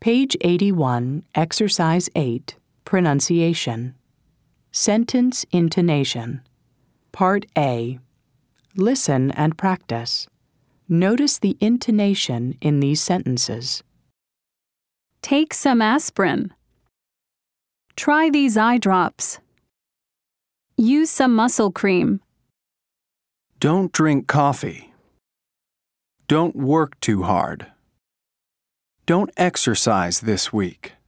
Page 81, Exercise 8, Pronunciation. Sentence Intonation. Part A. Listen and practice. Notice the intonation in these sentences. Take some aspirin. Try these eye drops. Use some muscle cream. Don't drink coffee. Don't work too hard. Don't exercise this week.